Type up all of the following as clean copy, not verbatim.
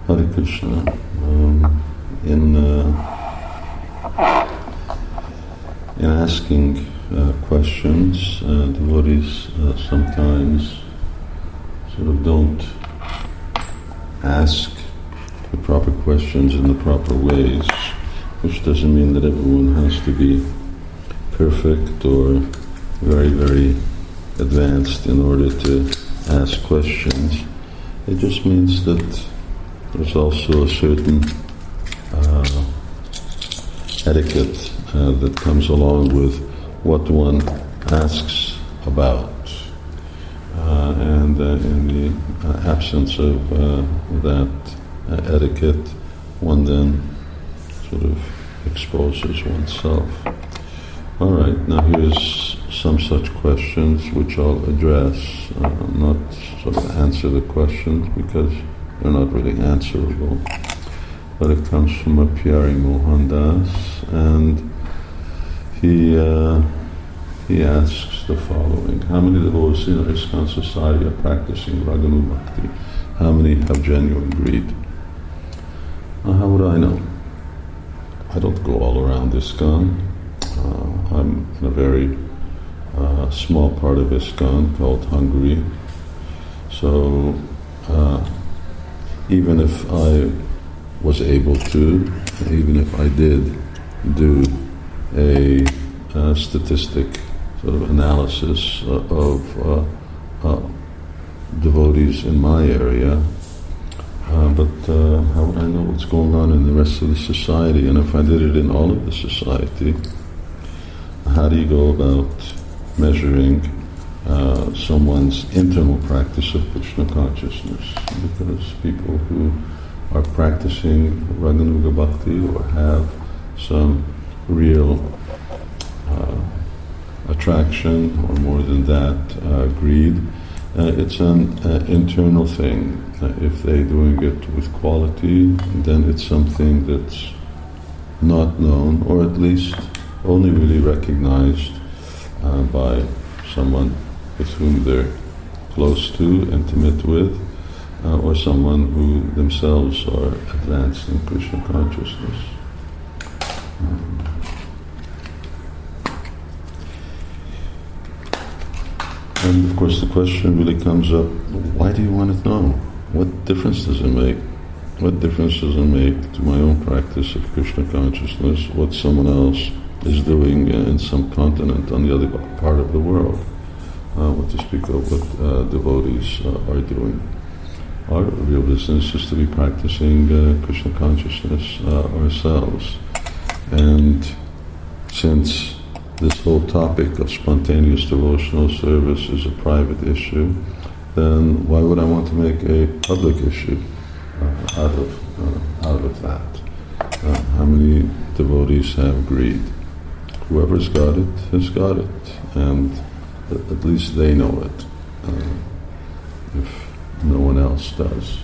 Hare Krishna. In asking questions, devotees sometimes sort of don't ask the proper questions in the proper ways, which doesn't mean that everyone has to be perfect or very, very advanced in order to ask questions. It just means that there's also a certain etiquette that comes along with what one asks about. And in the absence of that etiquette, one then sort of exposes oneself. All right, now here's some such questions which I'll address, not sort of answer the questions because they're not really answerable. But it comes from a Pyari Mohandas, and he asks the following: how many devotees in ISKCON society are practicing Raganuga Bhakti? How many have genuine greed? How would I know? I don't go all around ISKCON. I'm in a very small part of ISKCON called Hungary. So even if I was able to, even if I did do a statistic sort of analysis of devotees in my area, but how would I know what's going on in the rest of the society? And if I did it in all of the society, how do you go about measuring someone's internal practice of Krishna consciousness? Because people who are practicing Raganuga Bhakti or have some real attraction, or more than that, greed, it's an internal thing. If they're doing it with quality, then it's something that's not known, or at least only really recognized by someone with whom they're close to, intimate with, or someone who themselves are advanced in Krishna consciousness. And of course the question really comes up, why do you want to know? What difference does it make? What difference does it make to my own practice of Krishna consciousness what someone else is doing in some continent on the other part of the world? What to speak of what devotees are doing. Our real business is to be practicing Krishna consciousness ourselves. And since this whole topic of spontaneous devotional service is a private issue, then why would I want to make a public issue out of that? How many devotees have greed? Whoever's got it has got it, and at least they know it, if no one else does.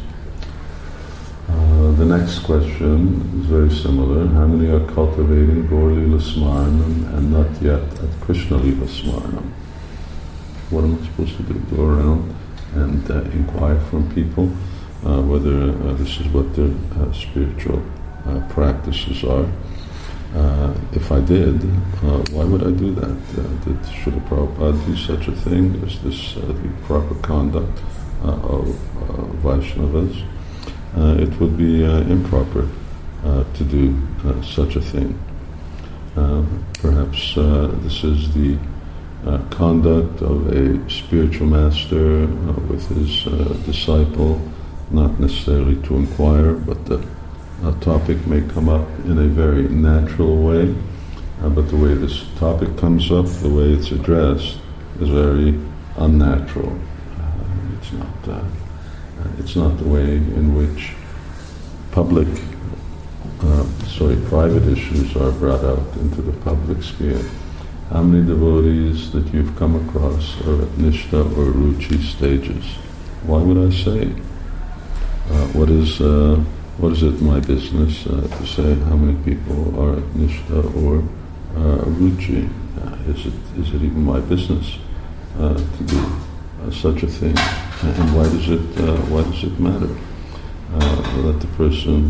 The next question is very similar. How many are cultivating Gaur Lila Smaranam and not yet at Krishna Lila Smaranam? What am I supposed to do? Go around and inquire from people whether this is what their spiritual practices are. If I did, why would I do that? Did Srila Prabhupada do such a thing? Is this the proper conduct of Vaishnavas? It would be improper to do such a thing. Perhaps this is the conduct of a spiritual master with his disciple, not necessarily to inquire, but the topic may come up in a very natural way, but the way this topic comes up, the way it's addressed, is very unnatural. It's not the way in which private issues are brought out into the public sphere. How many devotees that you've come across are at Nishta or Ruchi stages? Why would I say? What is it my business to say how many people are at Nishta or Ruchi? Is it even my business to do such a thing? And why does it matter? that the person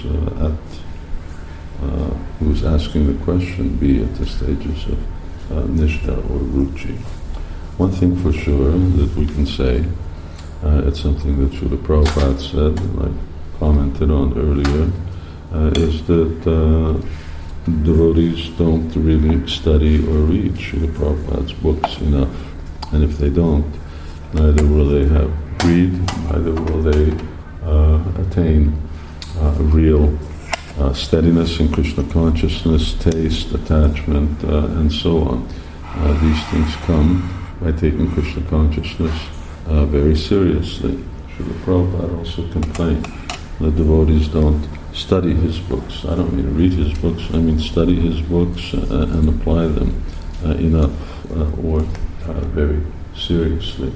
who's asking the question be at the stages of nishtha or ruchi. One thing for sure that we can say, it's something that Srila Prabhupada said, and I commented on earlier, is that devotees don't really study or read Srila Prabhupada's books enough. And if they don't, neither will they have greed, neither will they attain real steadiness in Krishna consciousness, taste, attachment, and so on. These things come by taking Krishna consciousness very seriously. Srila Prabhupada also complained that devotees don't study his books. I don't mean read his books, I mean study his books and apply them enough or very seriously.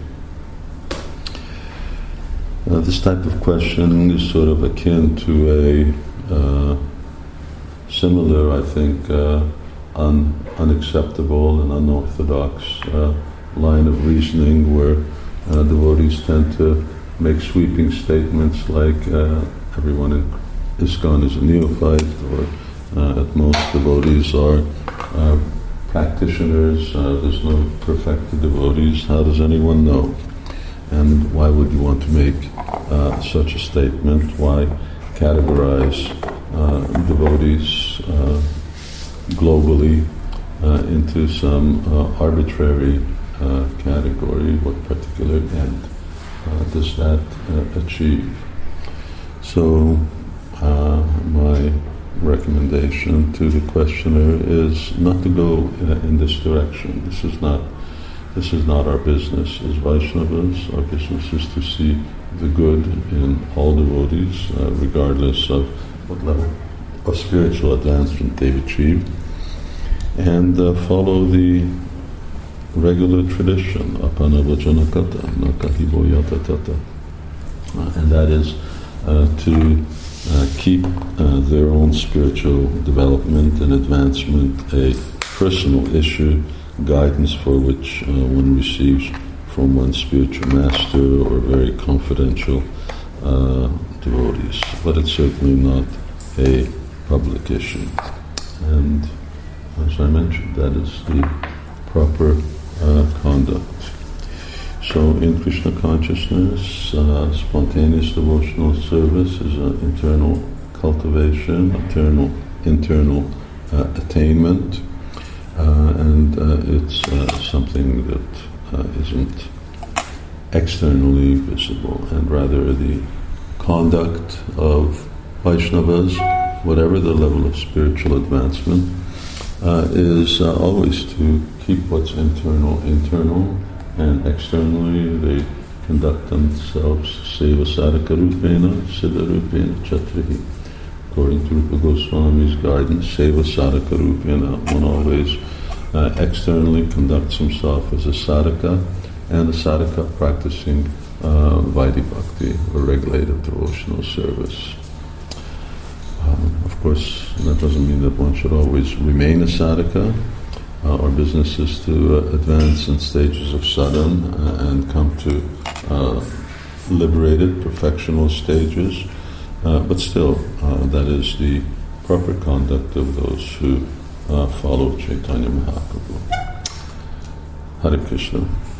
This type of question is sort of akin to a similar, I think, unacceptable and unorthodox line of reasoning where devotees tend to make sweeping statements like everyone in ISKCON is a neophyte, or at most devotees are practitioners, there's no perfected devotees, how does anyone know? And why would you want to make such a statement? Why categorize devotees globally into some arbitrary category? What particular end does that achieve? So my recommendation to the questioner is not to go in this direction. This is not our business as Vaishnavas. Our business is to see the good in all devotees, regardless of what level of spiritual advancement they've achieved, and follow the regular tradition, apanavajana kata, nakahibo yata tata, and that is to keep their own spiritual development and advancement a personal issue, guidance for which one receives from one's spiritual master or very confidential devotees. But it's certainly not a public issue. And as I mentioned, that is the proper conduct. So in Krishna consciousness, spontaneous devotional service is an internal cultivation, internal attainment, and it's something that isn't externally visible, and rather the conduct of Vaishnavas, whatever the level of spiritual advancement, is always to keep what's internal, and externally they conduct themselves seva sadhaka rupena, siddha rupena chatrihi. According to Rupa Goswami's guidance, seva sadhaka rupena, one always externally conducts himself as a sadhaka, and a sadhaka practicing Vaidhi Bhakti, or regulated devotional service. Of course, that doesn't mean that one should always remain a sadhaka. Our business is to advance in stages of sadhana and come to liberated, perfectional stages, but still, that is the proper conduct of those who follow Chaitanya Mahaprabhu. Hare Krishna.